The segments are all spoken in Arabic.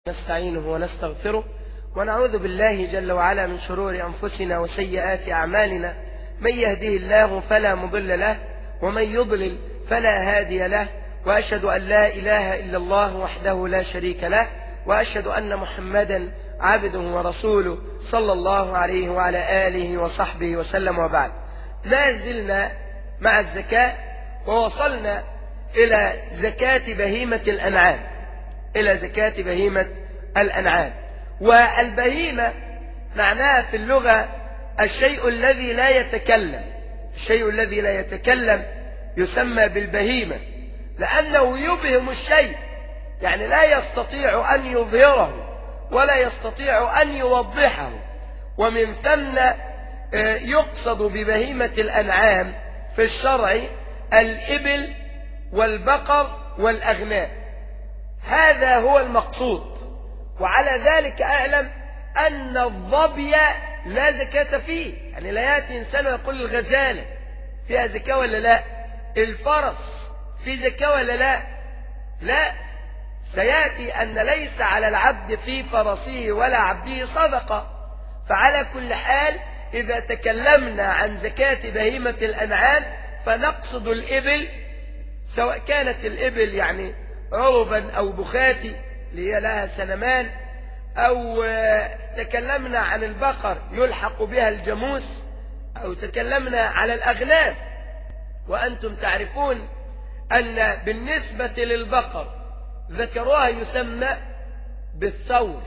نستعينه ونستغفره ونعوذ بالله جل وعلا من شرور أنفسنا وسيئات أعمالنا. من يهديه الله فلا مضل له ومن يضلل فلا هادي له، وأشهد أن لا إله إلا الله وحده لا شريك له، وأشهد أن محمدا عبده ورسوله صلى الله عليه وعلى آله وصحبه وسلم. وبعد، ما زلنا مع الزكاة ووصلنا إلى زكاة بهيمة الأنعام، إلى زكاة بهيمة الأنعام. والبهيمة معناها في اللغة الشيء الذي لا يتكلم. الشيء الذي لا يتكلم يسمى بالبهيمة، لأنه يبهم الشيء، يعني لا يستطيع أن يظهره ولا يستطيع أن يوضحه. ومن ثم يقصد ببهيمة الأنعام في الشرع الإبل والبقر والأغنام، هذا هو المقصود. وعلى ذلك أعلم أن الظبي لا زكاة فيه، يعني لا يأتي إنسان ويقول الغزالة فيها زكاة ولا لا، الفرس في زكاة ولا لا، لا، سيأتي أن ليس على العبد في فرسه ولا عبده صدقة. فعلى كل حال إذا تكلمنا عن زكاة بهيمة الأنعام فنقصد الإبل، سواء كانت الإبل يعني عربا أو بخاتي اللي هي لها سنمان، أو تكلمنا عن البقر يلحق بها الجاموس، أو تكلمنا على الأغنام. وأنتم تعرفون أن بالنسبة للبقر ذكرها يسمى بالثور،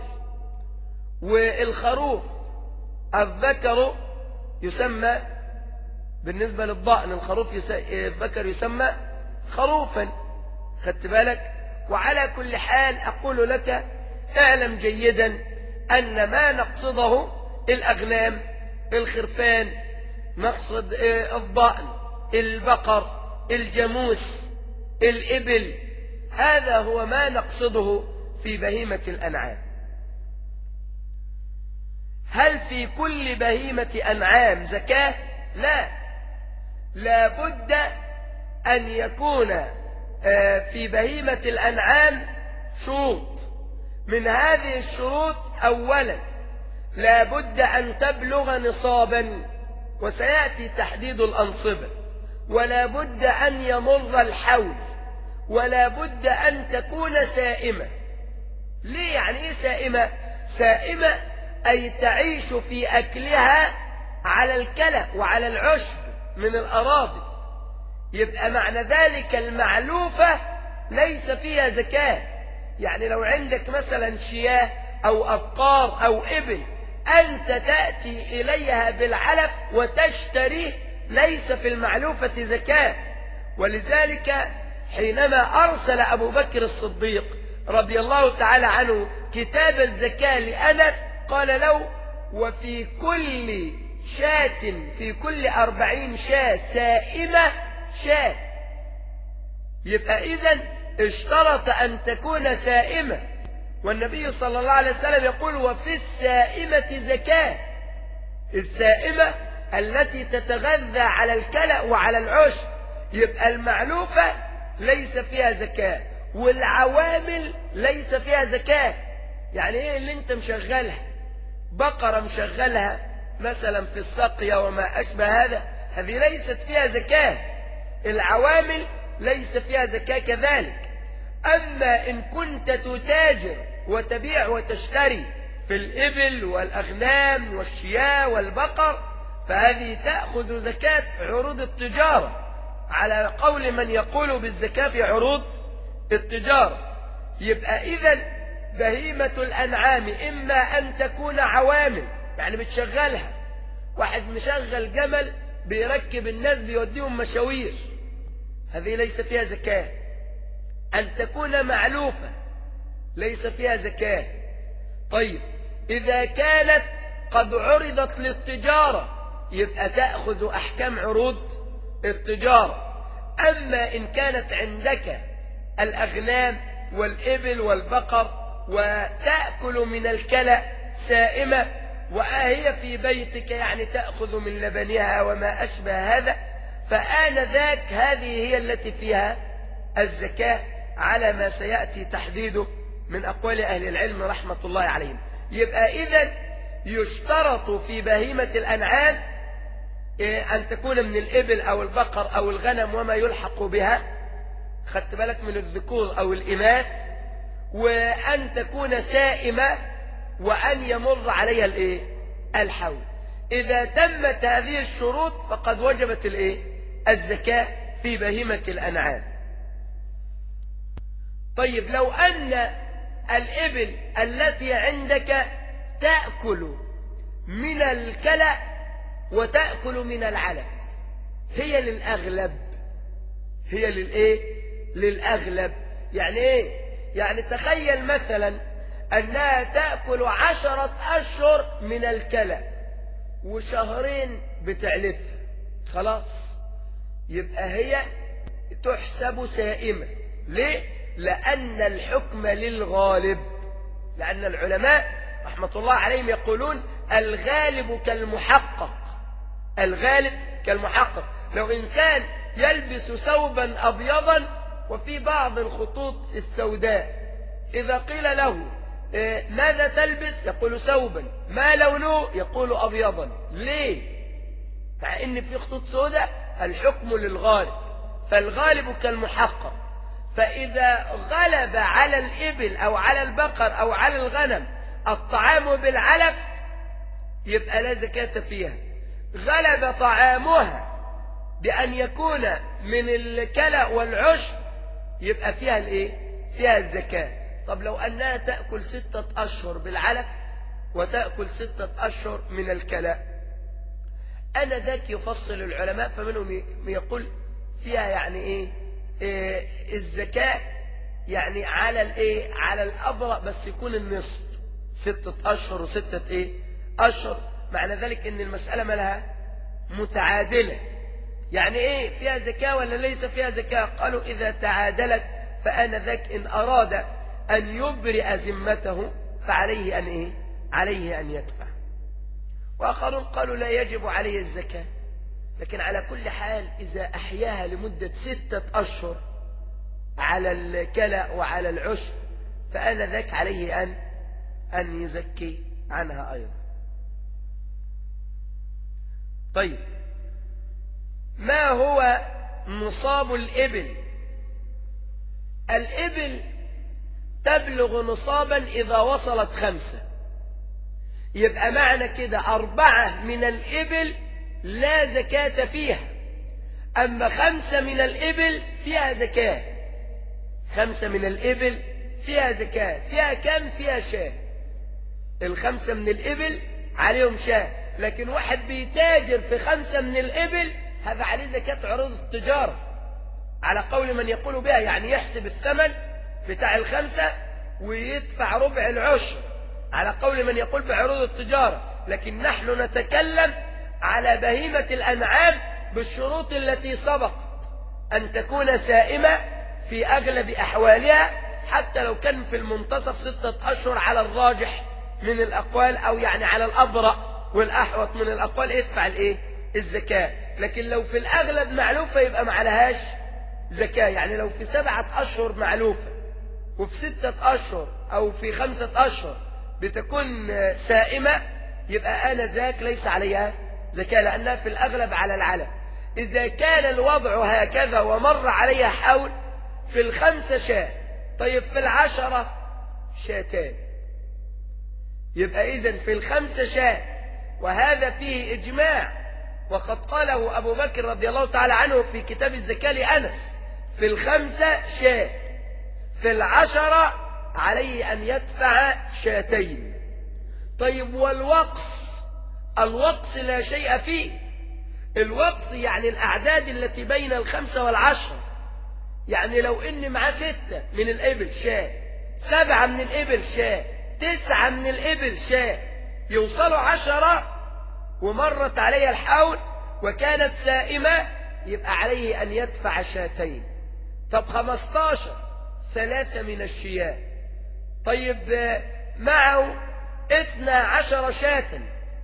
والخروف الذكر يسمى بالنسبة للضأن، الذكر يسمى خروفا. خدت بالك؟ وعلى كل حال أقول لك اعلم جيدا أن ما نقصده الأغنام، الخرفان، نقصد الضأن، البقر، الجاموس، الإبل، هذا هو ما نقصده في بهيمة الأنعام. هل في كل بهيمة أنعام زكاة؟ لا، لابد أن يكون في بهيمة الأنعام شروط. من هذه الشروط أولا لابد أن تبلغ نصابا، وسيأتي تحديد الأنصبة، ولا بد أن يمر الحول، ولا بد أن تكون سائمة. ليه؟ يعني إيه سائمة؟ سائمة أي تعيش في أكلها على الكلى وعلى العشب من الأراضي. يبقى معنى ذلك المعلوفة ليس فيها زكاة. يعني لو عندك مثلا شياه أو أبقار أو إبل، أنت تأتي إليها بالعلف وتشتريه، ليس في المعلوفة زكاة. ولذلك حينما أرسل أبو بكر الصديق رضي الله تعالى عنه كتاب الزكاة لأنس، قال له: وفي كل شاة، في كل 40 شاة سائمة شاة. يبقى إذن اشترط أن تكون سائمة، والنبي صلى الله عليه وسلم يقول: وفي السائمة زكاة. السائمة التي تتغذى على الكلى وعلى العشب. يبقى المعلوفة ليس فيها زكاة، والعوامل ليس فيها زكاة. يعني ايه اللي انت مشغلها؟ بقرة مشغلها مثلا في السقيا وما أشبه هذا، هذه ليست فيها زكاة. العوامل ليس فيها زكاة كذلك. أما إن كنت تتاجر وتبيع وتشتري في الإبل والأغنام والشياه والبقر، فهذه تأخذ زكاة عروض التجارة، على قول من يقول بالزكاة في عروض التجارة. يبقى إذن بهيمة الأنعام إما أن تكون عوامل، يعني بتشغلها، واحد مشغل جمل بيركب الناس بيوديهم مشاوير، هذه ليس فيها زكاة. أن تكون معلوفة ليس فيها زكاة. طيب، إذا كانت قد عرضت للتجارة يبقى تأخذ أحكام عروض التجارة. أما إن كانت عندك الأغنام والإبل والبقر وتأكل من الكلى سائمة، وهي في بيتك يعني تأخذ من لبنها وما أشبه هذا، فآنذاك هذه هي التي فيها الزكاة على ما سيأتي تحديده من أقوال أهل العلم رحمة الله عليهم. يبقى إذن يشترط في بهيمة الأنعام أن تكون من الإبل أو البقر أو الغنم وما يلحق بها، خدت بالك، من الذكور أو الإناث، وأن تكون سائمة، وأن يمر عليها الحول. إذا تمت هذه الشروط فقد وجبت الزكاة في بهيمة الأنعام. طيب لو أن الإبل التي عندك تأكل من الكلأ وتأكل من العلف، هي للأغلب، هي للأغلب. يعني إيه؟ يعني تخيل مثلا أنها تأكل 10 أشهر من الكلأ وشهرين بتعلفها، خلاص يبقى هي تحسب سائمة. ليه؟ لأن الحكم للغالب، لأن العلماء رحمة الله عليهم يقولون الغالب كالمحقق، الغالب كالمحقق. لو إنسان يلبس ثوبا أبيضا وفي بعض الخطوط السوداء، إذا قيل له ماذا تلبس؟ يقول ثوبا. ما لونه؟ يقول أبيضا. ليه؟ مع إن في خطوط سوداء. الحكم للغالب، فالغالب كالمحقق. فإذا غلب على الإبل أو على البقر أو على الغنم الطعام بالعلف يبقى لا زكاة فيها. غلب طعامها بأن يكون من الكلأ والعشب يبقى فيها فيها الزكاة. طب لو أنها تأكل 6 أشهر بالعلف وتأكل 6 أشهر من الكلأ، أنا ذاك يفصل العلماء، فمنهم يقول فيها يعني الزكاة يعني على الأبرأ، بس يكون النصف، 6 أشهر و6 أشهر. معنى ذلك إن المسألة مالها متعادلة. يعني فيها زكاة ولا ليس فيها زكاة؟ قالوا إذا تعادلت فآنذاك إن أراد أن يبرئ ذمته فعليه عليه أن يدفع. وآخرون قالوا لا يجب عليه الزكاة، لكن على كل حال إذا أحياها لمدة 6 أشهر على الكلأ وعلى العشب فآنذاك عليه أن يزكي عنها أيضا. طيب ما هو نصاب الإبل؟ الإبل تبلغ نصابا إذا وصلت 5. يبقى معنى كده 4 من الإبل لا زكاة فيها، أما 5 من الإبل فيها زكاة. 5 من الإبل فيها زكاة. فيها كم؟ فيها شاة. 5 من الإبل عليهم شاة. لكن واحد بيتاجر في 5 من الإبل هذا عليه زكاة عروض التجارة على قول من يقول بها، يعني يحسب الثمن بتاع 5 ويدفع ربع العشر على قول من يقول بعروض التجارة. لكن نحن نتكلم على بهيمة الأنعام بالشروط التي سبقت، أن تكون سائمة في أغلب أحوالها، حتى لو كان في المنتصف 6 أشهر على الراجح من الأقوال، أو يعني على الأبرأ والأحوط من الأقوال ادفع الزكاة. لكن لو في الأغلب معلوفة يبقى ما عليهاش زكاة. يعني لو في 7 أشهر معلوفة وفي 6 أشهر أو في 5 أشهر بتكون سائمة يبقى آنذاك ليس عليها زكاة، لأنها في الأغلب على العلف. إذا كان الوضع هكذا ومر عليها حول، في 5 شاة. طيب في 10 شاتان. يبقى إذن في 5 شاة، وهذا فيه إجماع، وقد قاله أبو بكر رضي الله تعالى عنه في كتاب الزكاة لأنس: في 5 شاة، في 10 عليه أن يدفع 2. طيب والوقص؟ الوقص لا شيء فيه. الوقص يعني الأعداد التي بين 5 و10. يعني لو إن معاه 6 من الإبل شاة، 7 من الإبل شاة، 9 من الإبل شاة، يوصلوا 10 ومرت عليها الحول وكانت سائمة، يبقى عليه أن يدفع 2. طب 15 3 من الشياه. طيب معه 12 شاة،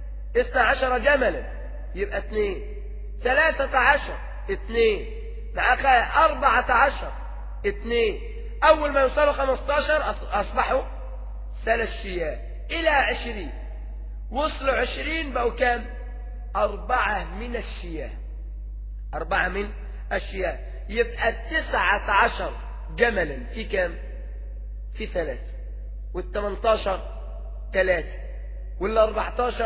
12 جملا، يبقى 2. 13 2 معك 14 2 أول ما يوصلوا 15 أصبحوا 3 شياه، إلى 20 وصلوا 20 بقوا كام؟ 4 من الشياه. 4 من الشياه، يبقى 19 جملا في كام؟ في 3، وال18 3، وال14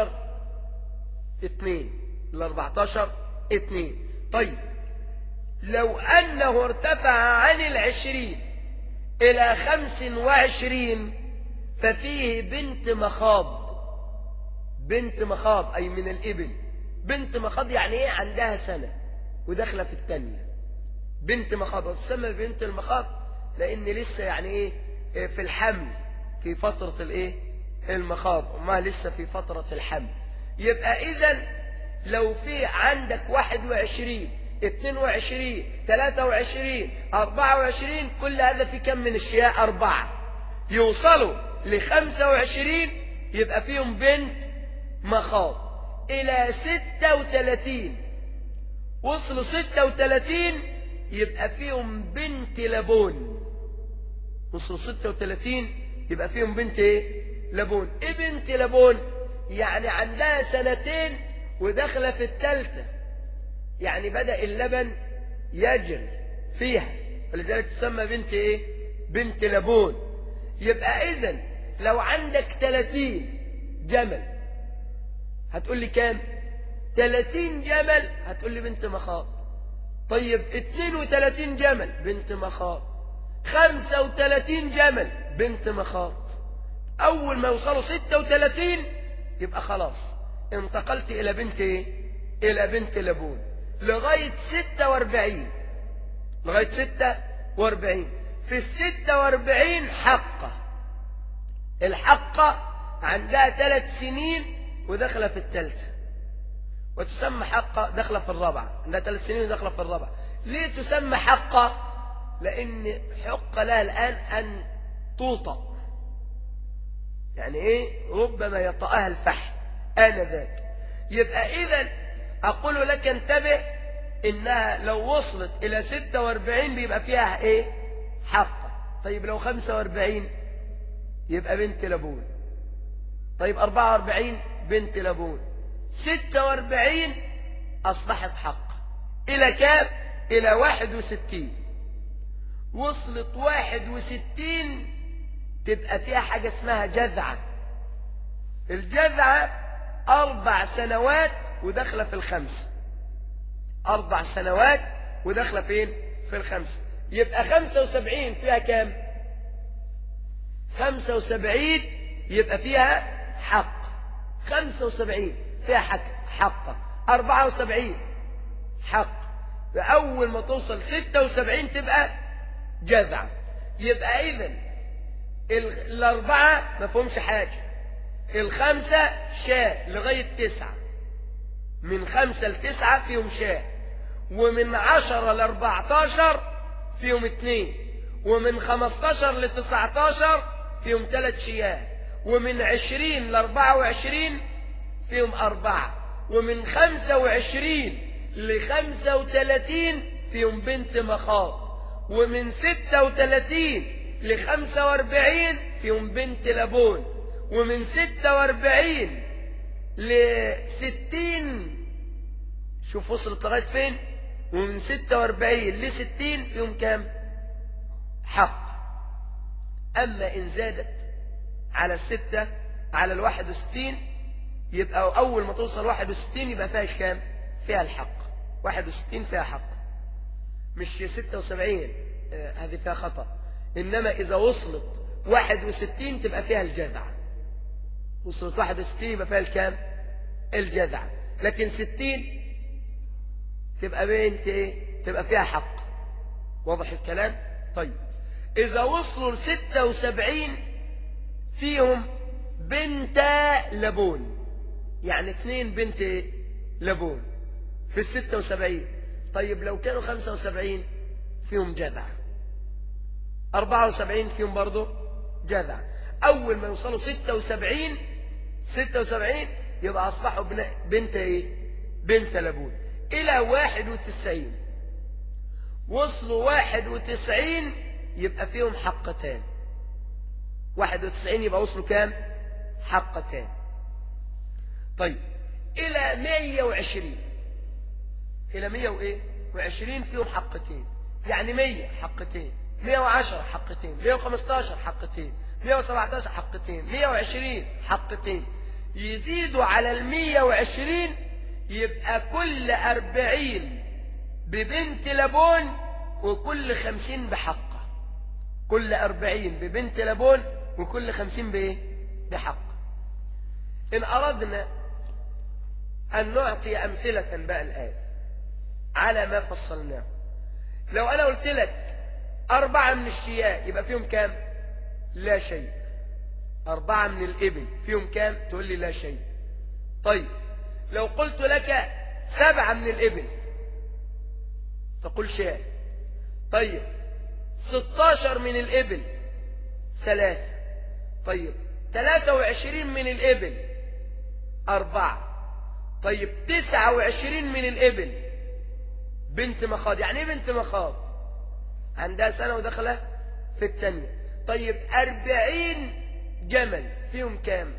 2، ال14 2. طيب لو أنه ارتفع عن 20 إلى 25 ففيه بنت مخاض. بنت مخاض أي من الإبل. بنت مخاض يعني إيه؟ عندها سنة وداخلة في الثانية. بنت مخاض، وتسمى بنت المخاض لأن لسه يعني إيه؟ في الحمل، في فترة الإيه؟ المخاض، وما لسه في فترة الحمل. يبقى إذن لو في عندك 21 22 23 24 كل هذا في كم من الشياه؟ 4. يوصلوا ل25 يبقى فيهم بنت مخاض. إلى 36 وصلوا 36 يبقى فيهم بنت لبون. وصلوا 36 يبقى فيهم بنت ايه؟ لبون. ايه بنت لبون؟ يعني عندها 2 وداخله في 3، يعني بدأ اللبن يجري فيها، ولذلك تسمى بنت ايه؟ بنت لبون. يبقى اذن لو عندك 30 جمل هتقول لي كام؟ 30 جمل هتقول لي بنت مخاض. طيب 32 جمل بنت مخاض، 35 جمل بنت مخاض. اول ما يوصلوا 36 يبقى خلاص انتقلت الى بنت ايه؟ الى بنت لبون. لغاية 46، لغاية 46. في 46 حقة. الحقة عندها 3 سنين وداخلة في 3، وتسمى حقة داخلة في 4، عندها 3 سنين وداخلة في 4. ليه تسمى حقة؟ لأن حق لها الآن أن توطأ، يعني إيه؟ ربما يطأها الفحل آنذاك. يبقى إذن أقول لك انتبه، إنها لو وصلت إلى 46 بيبقى فيها إيه؟ حقة. طيب لو 45 يبقى بنت لبون. طيب 44 بنت لبون. 46 أصبحت حقة. إلى كام؟ إلى 61. وصلت 61 تبقى فيها حاجة اسمها جذعة. الجذعة 4 سنوات وداخلة في 5. 4 سنوات وداخلة فين؟ في 5. يبقى 75 فيها كام؟ 75 يبقى فيها حق. 75 فيها حق. 74 حق. أول ما توصل 76 تبقى جذعة. يبقى إذن 4 ما فيهمش حاجة. 5 شاة لغاية 9. من 5 ل9 فيهم شاة. ومن 10 ل14 فيهم 2. ومن 15 ل19 فيهم 3 شياه. ومن 20 ل24 فيهم 4. ومن 25 ل35 فيهم بنت مخاض. ومن 36 ل45 فيهم بنت لبون. ومن 46 ل60 شوف وصلت لغاية فين. ومن 46 ل60 فيهم كام؟ حق. أما إن زادت على 6 على 61 يبقى أول ما توصل 61 يبقى فيها كام؟ فيها الحق. 61 فيها حق، مش 76. هذه فيها خطأ. إنما إذا وصلت 61 تبقى فيها الجذعة. وصلت 61 يبقى فيها الكام؟ الجذعة. لكن 60 تبقى بنت ايه؟ تبقى فيها حق. واضح الكلام؟ طيب إذا وصلوا ل76 فيهم بنت لبون، يعني 2 بنت ايه؟ لبون في 76. طيب لو كانوا 75 فيهم جذعة. 74 فيهم برضه جذعة. أول ما يوصلوا 76 يبقى أصبحوا بنت ايه؟ بنت لبون. إلى 91 وصلوا 91 يبقى فيهم حقتان. 91 يبقى وصلوا كام؟ حقتان. طيب إلى 120، إلى 120 فيهم حقتين، يعني 100 حقتين، 110 حقتين، 115 حقتين، 117 حقتين، 120 حقتين. يزيدوا على 120 يبقى كل 40 ببنت لبون وكل 50 بحقه. كل 40 ببنت لبون وكل 50 بإيه؟ بحق. إن أردنا أن نعطي أمثلة بقى الآن على ما فصلناه، لو أنا قلت لك 4 من الشياء يبقى فيهم كام؟ لا شيء. 4 من الإبل فيهم كام؟ تقول لي لا شيء. طيب لو قلت لك 7 من الإبل تقول شيء. طيب 16 من الإبل 3. طيب 23 من الإبل 4. طيب 29 من الإبل بنت مخاض. يعني ايه بنت مخاض؟ عندها سنة ودخلة في الثانية. طيب 40 جمل فيهم كام؟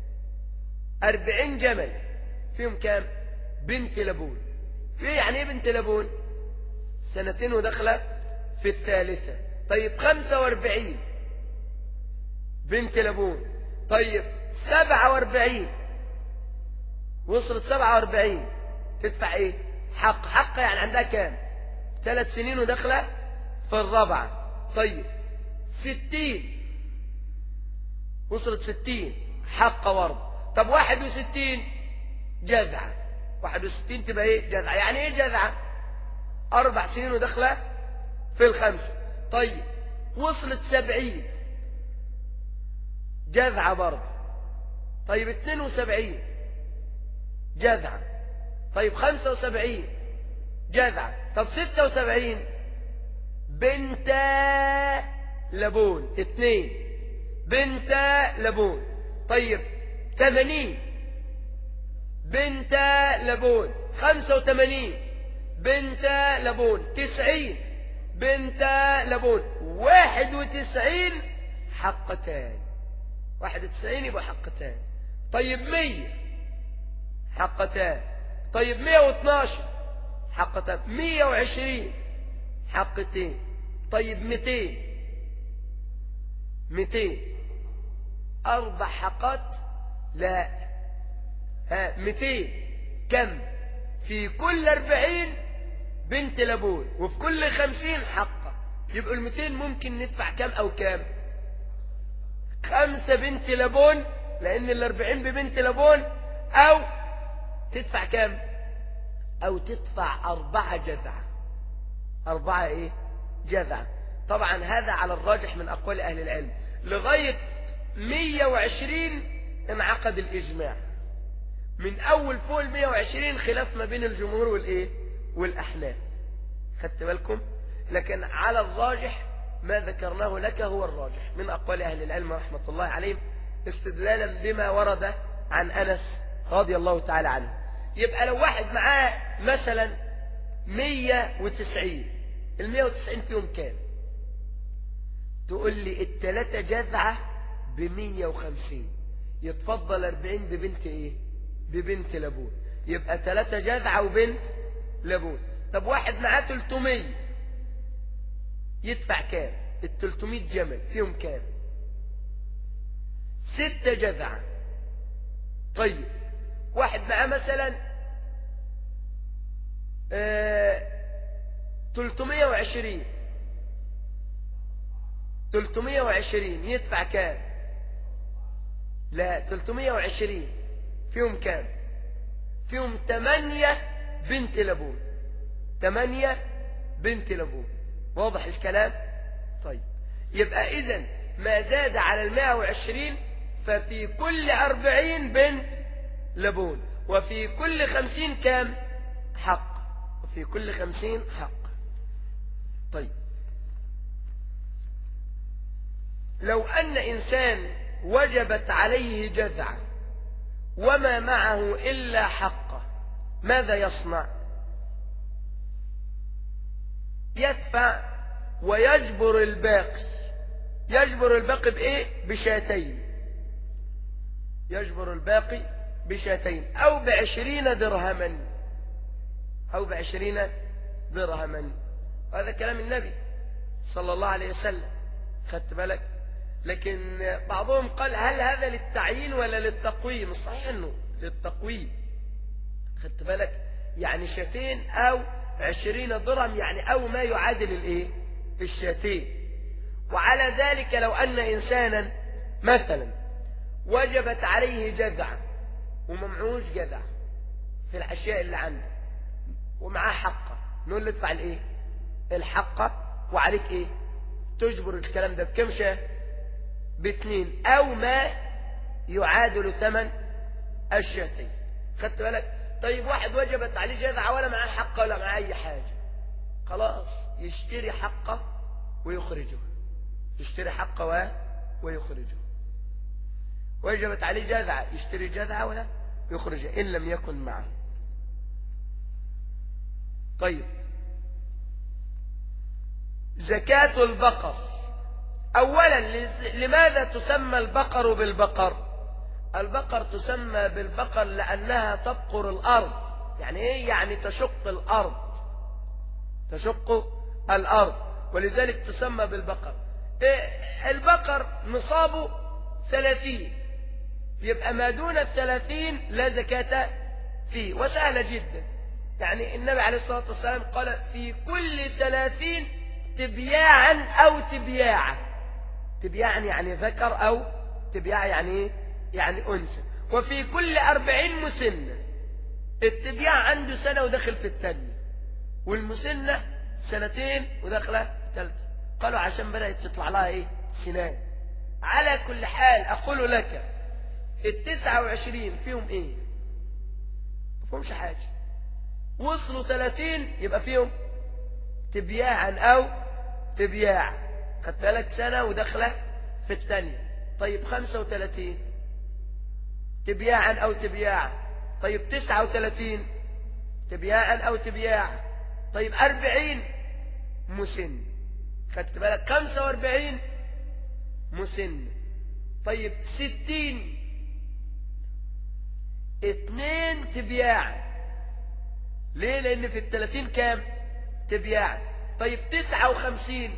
40 جمل فيهم كام؟ بنت لبون. يعني ايه بنت لبون؟ 2 ودخلة في الثالثة. طيب 45 بنت لبون. طيب 47 وصلت 47 تدفع ايه؟ حق يعني عندها كام؟ 3 سنين ودخلة في الرابعة. طيب 60 وصلت 60 حق برضه. طب 61 جذعة. 61 تبقى ايه؟ جذعة. يعني ايه جذعة؟ 4 سنين ودخلة في الخمسة. طيب وصلت 70 جذعة برضه. طيب 72 جذعة. طيب 75 جذعة. طب 76 بنت لبون. 2 بنت لبون. طيب 80 بنت لبون. 85 بنت لبون. 90 بنت لبون. 91 حقتان. 91 يبقى حقتان. طيب 100 حقتان. طيب 112 حقتان. 120 حقتين. طيب 200 4 حقات. لا 200 كم؟ في كل 40 بنت لبون وفي كل 50 حقة. يبقوا 200 ممكن ندفع كم أو كام؟ 5 بنت لبون، لأن 40 ببنت لبون، أو تدفع كم؟ أو تدفع 4 جذعة. 4 إيه؟ جذعة. طبعا هذا على الراجح من أقوال أهل العلم. لغاية 120 انعقد الإجماع. من أول فوق 120 خلاف ما بين الجمهور والإيه؟ والأحناف. خدت بالكم؟ لكن على الراجح ما ذكرناه لك هو الراجح من أقوال أهل العلم رحمة الله عليهم، استدلالا بما ورد عن أنس رضي الله تعالى عنه. يبقى لو واحد معاه مثلا 190، 190 فيهم كام؟ تقول لي 3 جذعة ب150، يتفضل 40 ببنت ايه؟ ببنت لبون. يبقى 3 جذعة وبنت لبون. طب واحد معاه 300 يدفع كام؟ 300 جمل فيهم كام؟ 6 جذعة. طيب واحد معاه مثلا 320 يدفع كام؟ لا 320 فيهم كام؟ فيهم 8 بنت لبون. 8 بنت لبون. واضح الكلام؟ طيب يبقى إذن ما زاد على 120 ففي كل 40 بنت لبون، وفي كل 50 كام؟ حق. وفي كل 50 حق. طيب لو أن إنسان وجبت عليه جذعة وما معه إلا حقه، ماذا يصنع؟ يدفع ويجبر الباقي. يجبر الباقي بإيه؟ بشاتين. يجبر الباقي بشاتين أو ب20 درهما، أو ب20 درهما. هذا كلام النبي صلى الله عليه وسلم. خدت بالك؟ لكن بعضهم قال هل هذا للتعيين ولا للتقويم؟ الصحيح انه للتقويم. خدت بالك؟ يعني شاتين او 20 درهم، يعني او ما يعادل الايه؟ الشاتين. وعلى ذلك لو ان انسانا مثلا وجبت عليه جذع وممعوش جذع في الاشياء اللي عنده ومعاه حقه، نقول له ادفع الايه؟ الحقه، وعليك ايه؟ تجبر الكلام ده بكم شاه؟ ب2 او ما يعادل ثمن الشاتين. خدت بالك؟ طيب واحد وجبت عليه جذعه ولا معاه حقه ولا معاه اي حاجه، خلاص يشتري حقه ويخرجه. يشتري حقه ويخرجه. وجبت عليه جذعه يشتري جذعه ويخرجه ان لم يكن معه. طيب زكاة البقر. اولا لماذا تسمى البقر بالبقر؟ البقر تسمى بالبقر لانها تبقر الارض. يعني ايه؟ يعني تشق الارض. تشق الارض، ولذلك تسمى بالبقر. إيه؟ البقر نصابه 30، يبقى ما دون 30 لا زكاة فيه. وسهلة جدا، يعني النبي عليه الصلاة والسلام قال في كل 30 تبياعا أو تبياعا. تبياعا يعني ذكر، أو تبياع يعني إيه؟ يعني أنثى. وفي كل 40 مسنة. التبياع عنده سنة ودخل في الثانية، والمسنة 2 ودخل في الثالثة. قالوا عشان بدأت تطلع لها إيه؟ سنان. على كل حال أقول لك 29 فيهم إيه؟ ما فيهمش حاجة. وصلوا 30 يبقى فيهم تبياعا أو تبياع. خدت بالك؟ سنة ودخلة في الثانية. طيب 35 تبياعا أو تبياع. طيب 39 تبياعا أو تبياع. طيب 40 مسن. خدت بالك؟ 45 مسن. طيب 60 2 تبياع. ليه؟ لأن في 30 كام؟ تبياع. طيب 59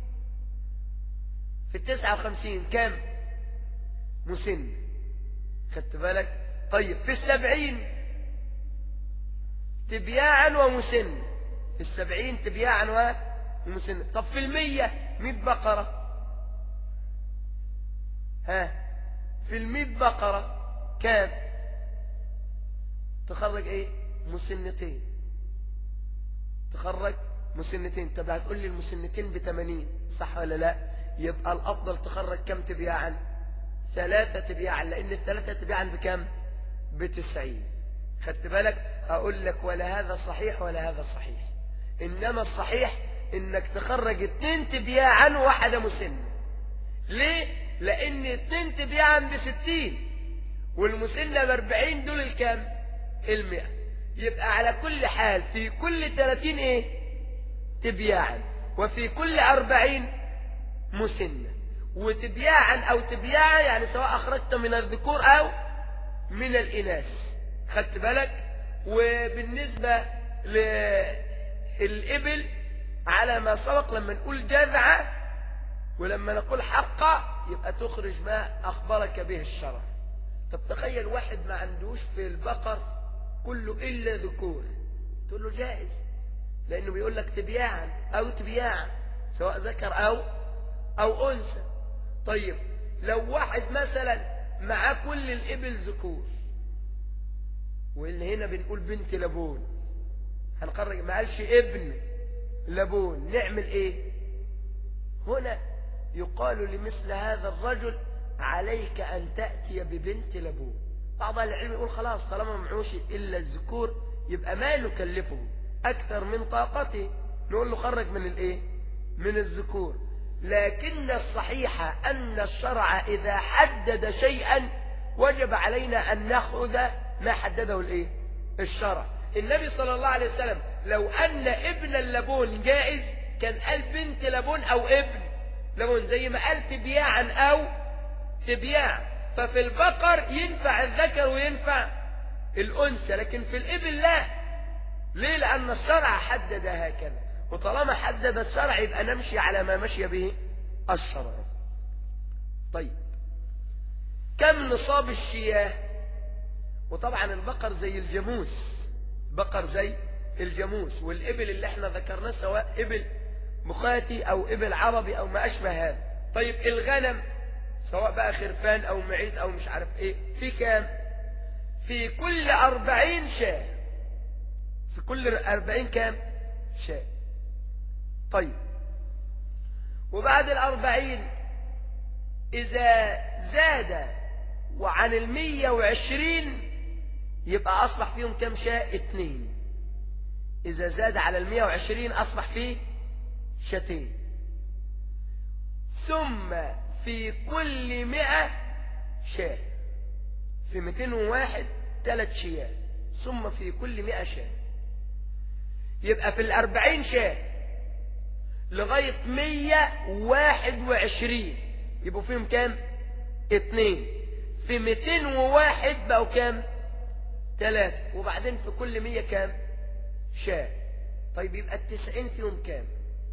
في 59 كام؟ مسن. خدت بالك؟ طيب في 70 تبياعا ومسن. في 70 تبياعا ومسن. طب في 100 بقرة. ها؟ في 100 بقرة كام؟ تخرج ايه؟ مسنتين. تخرج مسنتين. طب هتقول لي المسنتين ب80، صح ولا لا؟ يبقى الافضل تخرج كم تبياعا؟ 3 تبياعا، لان ال3 تبياعا بكم؟ ب90. خدت بالك؟ اقول لك ولا هذا صحيح ولا هذا صحيح. انما الصحيح انك تخرج 2 تبياعا وواحدة مسنة. ليه؟ لان 2 تبياعا ب60 والمسنة ب40، دول الكام؟ 100. يبقى على كل حال في كل 30 ايه؟ تبياعا، وفي كل 40 مسنة. وتبياعا او تبياعا يعني سواء اخرجت من الذكور او من الاناث. خدت بالك؟ وبالنسبة للإبل على ما سبق، لما نقول جذعة ولما نقول حقة يبقى تخرج ما أخبرك به الشرع. طب تخيل واحد ما عندوش في البقر كله إلا ذكور، تقول له جائز، لأنه بيقول لك تبياعا أو تبياعا سواء ذكر أو أنثى. طيب لو واحد مثلا معاه كل الإبل ذكور، واللي هنا بنقول بنت لبون، هنخرج ما قالش ابن لبون، نعمل ايه؟ هنا يقال لمثل هذا الرجل عليك ان تأتي ببنت لبون. بعض العلم يقول خلاص طالما معوش الا الذكور يبقى ما نكلفه اكثر من طاقته، نقول له خرج من الايه؟ من الذكور. لكن الصحيح ان الشرع اذا حدد شيئا وجب علينا ان ناخذ ما حدده الايه؟ الشرع. النبي صلى الله عليه وسلم لو ان ابن اللبون جائز كان قال بنت لبون أو ابن لبون، زي ما قال تبياعا أو تبياع. ففي البقر ينفع الذكر وينفع الأنثى، لكن في الإبل لا. ليه؟ لأن الشرع حدد هكذا، وطالما حدد الشرع يبقى نمشي على ما مشي به الشرع. طيب، كم نصاب الشياه؟ وطبعا البقر زي الجاموس، بقر زي الجاموس، والإبل اللي احنا ذكرناه سواء إبل مخاتي أو إبل عربي أو ما أشبه هذا. طيب الغنم سواء بقى خرفان أو معيز أو مش عارف إيه، في كام؟ في كل 40 شاة. في كل 40 كام؟ شاة. طيب، وبعد 40 إذا زاد وعن 120 يبقى أصبح فيهم كام شاة؟ 2. إذا زاد على 120 أصبح فيه شاتين. ثم في كل 100 شاة. في 201 3 شياه. ثم في كل 100 شاة. يبقى في 40 شاة لغاية 121 يبقوا فيهم كام؟ 2. في 201 بقوا كام؟ 3. وبعدين في كل 100 كام؟ شاة. طيب يبقى 90 فيهم كام؟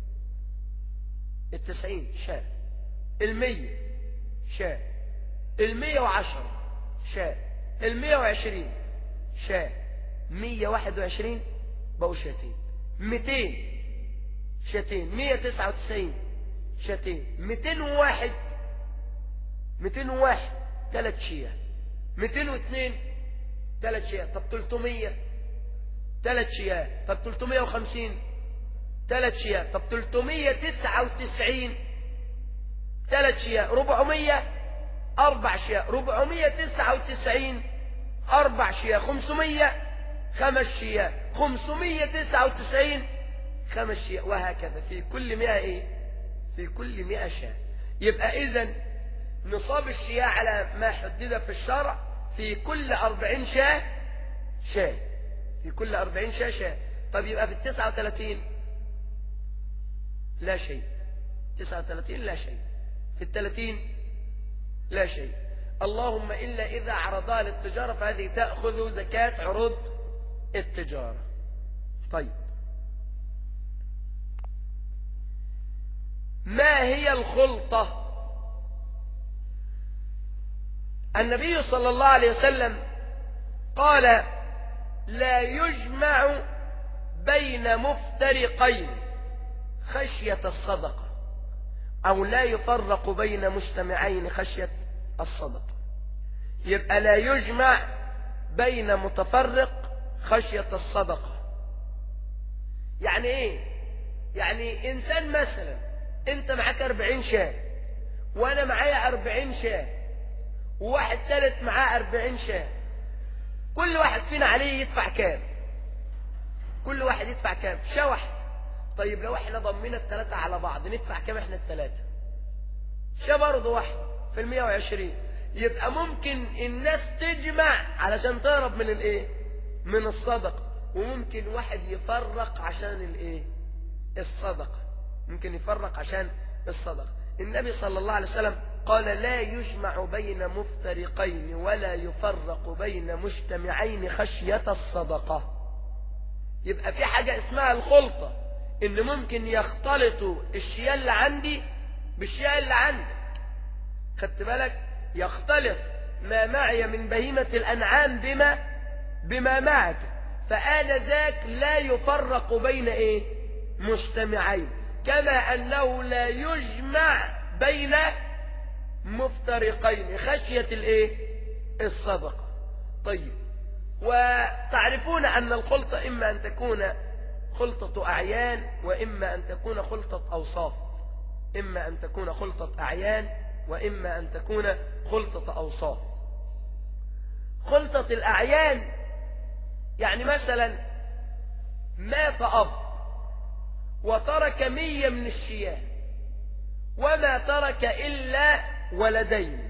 90 شاة. 100 شاة. 110 شاة. 120 شاة. 121 بقوا شاتين. 200 شاتين. 199 شاتين. 201 3 شياه. 202 3 شياه. طب 300 3 شياه. طب 350 3 شياه. طب 399 3 شياه. 400 4 شياه. 499 4 شياه. 500 5 شياه. 599 5 شياه. وهكذا في كل 100 ايه؟ في كل 100 شاة. يبقى اذن نصاب الشياه على ما حدد في الشرع في كل 40 شاة شاة. في كل 40 شاة شاة. طب يبقى في 39 لا شيء. 39 لا شيء. في 30 لا شيء. اللهم إلا إذا عرضها للتجارة فهذه تأخذ زكاة عروض التجارة. طيب، ما هي الخلطة؟ النبي صلى الله عليه وسلم قال لا يجمع بين مفترقين خشية الصدقة، أو لا يفرق بين مجتمعين خشية الصدقة. يبقى لا يجمع بين متفرق خشية الصدقة. يعني ايه؟ يعني انسان مثلا انت معاك 40 شاة وانا معايا 40 شاة وواحد ثالث معاه 40 شاة، كل واحد فينا عليه يدفع كام؟ كل واحد يدفع كام؟ شاة واحدة. طيب لو احنا ضمينا الثلاثة على بعض ندفع كام احنا الثلاثة؟ شاة برضه واحدة في 120. يبقى ممكن الناس تجمع علشان تهرب من الايه؟ من الصدقة. وممكن واحد يفرق عشان الايه؟ الصدقة. ممكن يفرق عشان الصدقة. النبي صلى الله عليه وسلم قال لا يجمع بين مفترقين ولا يفرق بين مجتمعين خشية الصدقة. يبقى في حاجة اسمها الخلطة، ان ممكن يختلطوا الشياه اللي عندي بالشياه اللي عندك. خدت بالك؟ يختلط ما معي من بهيمة الأنعام بما معك، فآنذاك لا يفرق بين ايه؟ مجتمعين. كما أنه لا يجمع بين مفترقين خشية الايه؟ الصدقة. طيب، وتعرفون أن الخلطة إما أن تكون خلطة أعيان وإما أن تكون خلطة أوصاف. إما أن تكون خلطة أعيان وإما أن تكون خلطة أوصاف. خلطة الأعيان يعني مثلا مات أب وترك 100 من الشياه وما ترك إلا ولدين،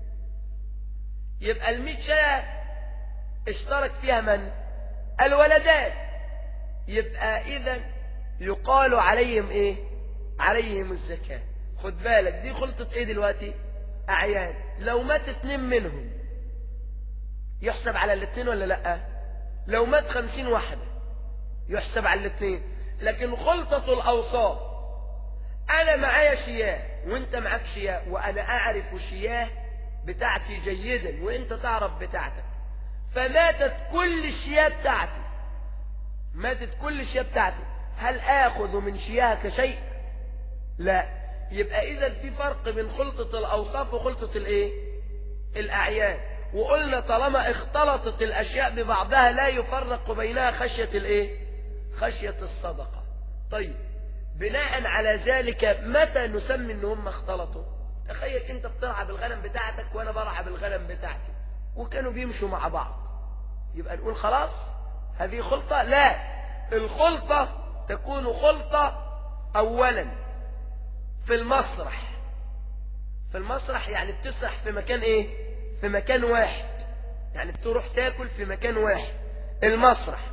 يبقى 100 شاة اشترك فيها من؟ الولدان. يبقى إذن يقال عليهم إيه؟ عليهم الزكاة. خد بالك دي خلطة ايه دلوقتي؟ أعيان. لو مات 2 منهم يحسب على الاثنين ولا لأ؟ لو مات 50 واحدة يحسب على الاثنين. لكن خلطة الأوصاف، أنا معايا شياه وأنت معاك شياه، وأنا أعرف شياه بتاعتي جيدا وأنت تعرف بتاعتك، فماتت كل الشياه بتاعتي، ماتت كل الشياه بتاعتي، هل آخذ من شياهك شيء؟ لا. يبقى إذا في فرق بين خلطة الأوصاف وخلطة الإيه؟ الأعيان. وقلنا طالما اختلطت الأشياء ببعضها لا يفرق بينها خشية الإيه؟ خشية الصدقة. طيب بناء على ذلك متى نسمي ان هم اختلطوا؟ تخيل انت بترعى بالغنم بتاعتك وانا برعى بالغنم بتاعتي وكانوا بيمشوا مع بعض، يبقى نقول خلاص هذه خلطة؟ لا، الخلطة تكون خلطة اولا في المسرح. في المسرح يعني بتسرح في مكان ايه؟ في مكان واحد، يعني بتروح تاكل في مكان واحد، المسرح.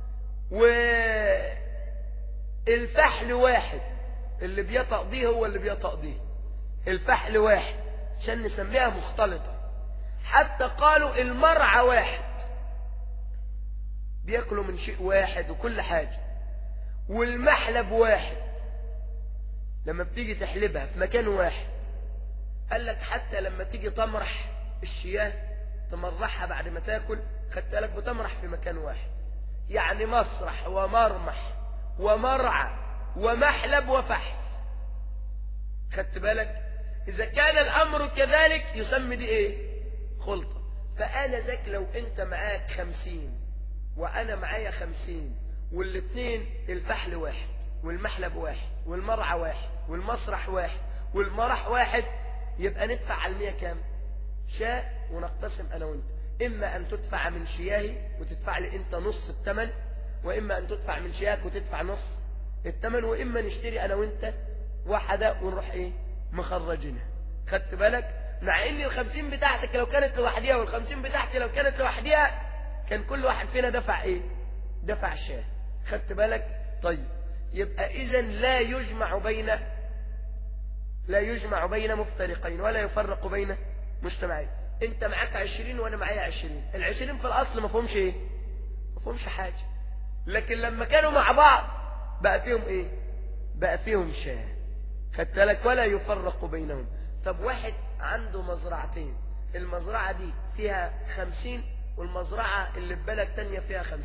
والفحل واحد، اللي بيطقضيه هو اللي بيطقضيه، الفحل واحد عشان نسميها مختلطة. حتى قالوا المرعى واحد، بياكلوا من شيء واحد وكل حاجة. والمحلب واحد، لما بتيجي تحلبها في مكان واحد. قال لك حتى لما تيجي تمرح الشياه تمرحها بعد ما تاكل، خدت بالك بتمرح في مكان واحد، يعني مسرح ومرمح ومرعى ومحلب وفحل. خدت بالك؟ إذا كان الأمر كذلك يسمى دي إيه؟ خلطة. فأنا ذاك لو أنت معاك 50 وأنا معايا 50، والاثنين الفحل واحد والمحلب واحد والمرعى واحد والمسرح واحد والمرح واحد، يبقى ندفع على 100 كام؟ شاء، ونقتسم أنا وأنت. إما أن تدفع من شياهي وتدفع لي أنت نص الثمن، وإما أن تدفع من شياهك وتدفع نص الثمن، وإما نشتري أنا وأنت واحدة ونروح إيه؟ مخرجينها. خدت بالك؟ مع إن 50 بتاعتك لو كانت لوحديها وال50 بتاعتي لو كانت لوحديها كان كل واحد فينا دفع إيه؟ دفع شاه. خدت بالك؟ طيب يبقى إذن لا يجمع بين مفترقين ولا يفرق بين مجتمعين. انت معاك 20 وانا معايا 20، ال20 في الاصل ما فهمش ايه؟ ما فهمش حاجة. لكن لما كانوا مع بعض بقى فيهم ايه؟ بقى فيهم شاه. خدت بالك؟ ولا يفرق بينهم. طب واحد عنده مزرعتين، المزرعة دي فيها 50 والمزرعة اللي في بلد تانية فيها 50،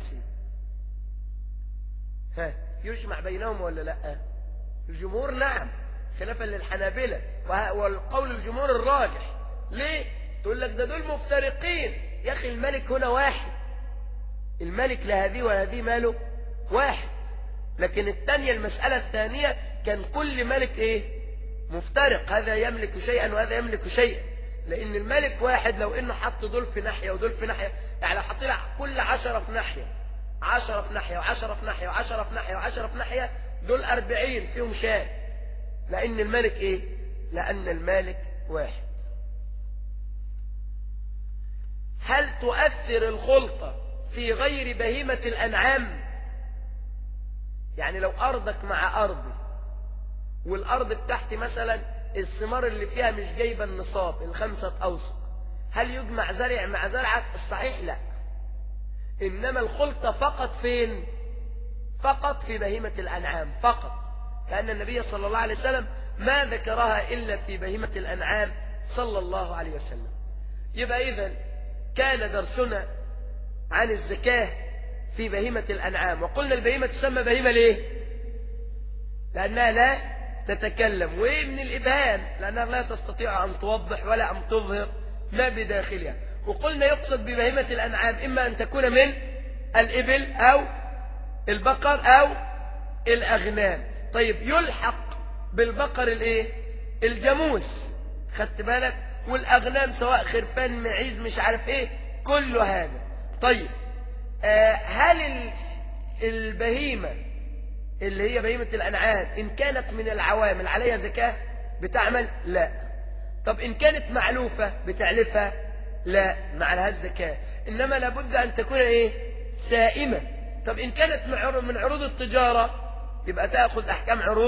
ها يجمع بينهم ولا لا؟ الجمهور نعم، خلافا للحنابلة، والقول الجمهور الراجح. ليه؟ تقول لك ده دول مفترقين. يا أخي الملك هنا واحد، الملك لهذه وهذه ماله واحد. لكن الثانية المسألة الثانية كان كل ملك ايه؟ مفترق، هذا يملك شيئا وهذا يملك شيئا. لأن الملك واحد لو إنه حط دول في ناحية ودول في ناحية، يعني لو حط لها كل 10 في ناحية، 10 في ناحية و10 في ناحية و10 في ناحية و10 في ناحية، دول 40 فيهم شاه. لأن الملك ايه؟ لأن المالك واحد. هل تؤثر الخلطة في غير بهيمة الأنعام؟ يعني لو أرضك مع أرضي والأرض بتاعتي مثلا الثمار اللي فيها مش جايبة النصاب ال5 أوسق، هل يجمع زرع مع زرعك؟ الصحيح لا. إنما الخلطة فقط فين؟ فقط في بهيمة الأنعام فقط، لأن النبي صلى الله عليه وسلم ما ذكرها إلا في بهيمة الأنعام صلى الله عليه وسلم. يبقى إذن كان درسنا عن الزكاة في بهيمة الأنعام. وقلنا البهيمة تسمى بهيمة ليه؟ لأنها لا تتكلم، ومن الإبهام لأنها لا تستطيع أن توضح ولا أن تظهر ما بداخلها. وقلنا يقصد ببهيمة الأنعام إما أن تكون من الإبل أو البقر أو الأغنام. طيب يلحق بالبقر الإيه؟ الجاموس، خدت بالك؟ والأغنام سواء خرفان معيز مش عارف إيه، كل هذا. طيب هل البهيمة اللي هي بهيمة الأنعام إن كانت من العوامل عليها زكاة بتعمل؟ لا. طب إن كانت معلوفة بتعلفها؟ لا، ما عليها الزكاة. إنما لابد أن تكون إيه؟ سائمة. طب إن كانت من عروض التجارة يبقى تأخذ أحكام عروض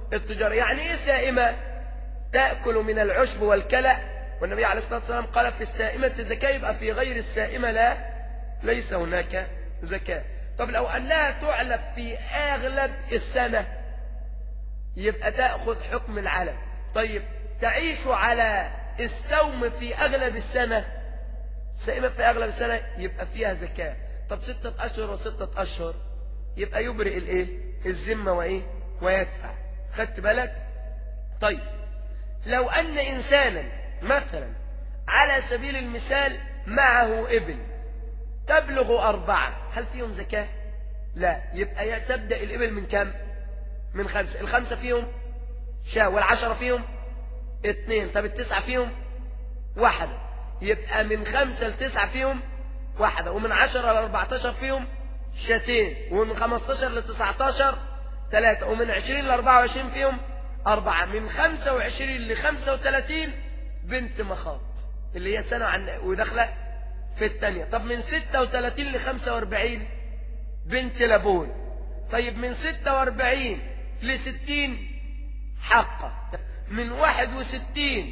التجارة. يعني ايه سائمة؟ تأكل من العشب والكلأ، والنبي عليه الصلاة والسلام قال في السائمة زكاة، يبقى في غير السائمة ليس هناك زكاة. طب لو أنها تعلف في أغلب السنة يبقى تأخذ حكم العلف. طيب تعيش على السوم في أغلب السنة، سائمة في أغلب السنة يبقى فيها زكاة. طب 6 أشهر و6 أشهر يبقى يبرئ الايه؟ الذمة وايه؟ ويدفع. خدت بالك؟ طيب لو أن إنسانا مثلا على سبيل المثال معه إبل تبلغ 4، هل فيهم زكاة؟ لا. يبقى تبدأ الإبل من كم؟ من 5. ال5 فيهم شاة، وال10 فيهم 2. طب ال9 فيهم 1. يبقى من 5 ل9 فيهم 1، ومن 10 ل14 فيهم 2، ومن 15 ل19 3، ومن 20 ل24 فيهم 4، من 25 ل35 بنت مخاض اللي هي سنة وداخله في الثانية. طب من 36 ل45 بنت لبون. طيب من 46 ل60 حقة. من 61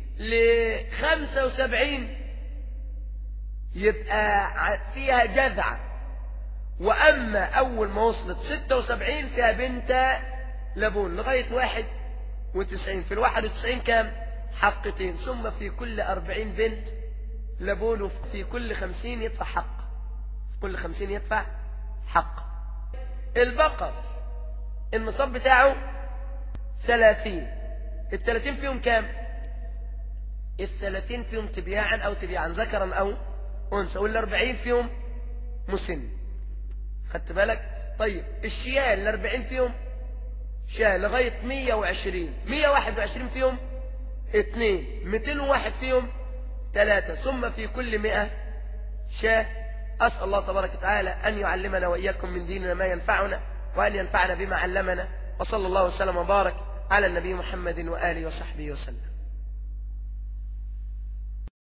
ل75 يبقى فيها جذعة. وأما أول ما وصلت 76 فيها بنت لبون لغاية 91. في 91 كام؟ حقتين. ثم في كل 40 بنت لبون، وفي كل 50 يدفع حق. في كل 50 يدفع حق. البقر النصاب بتاعه 30. ال30 فيهم كام؟ ال30 فيهم تبياعا أو تبياعا، ذكرا أو أنثى، وال40 فيهم مسن. خدت بالك؟ طيب الشياه ال40 فيهم شاه لغاية 120. 121 فيهم 2، 201 فيهم 3، ثم في كل 100 شاه. أسأل الله تبارك وتعالى أن يعلمنا وإياكم من ديننا ما ينفعنا، وأن ينفعنا بما علمنا. وصلى الله وسلم وبارك على النبي محمد وآله وصحبه وسلم.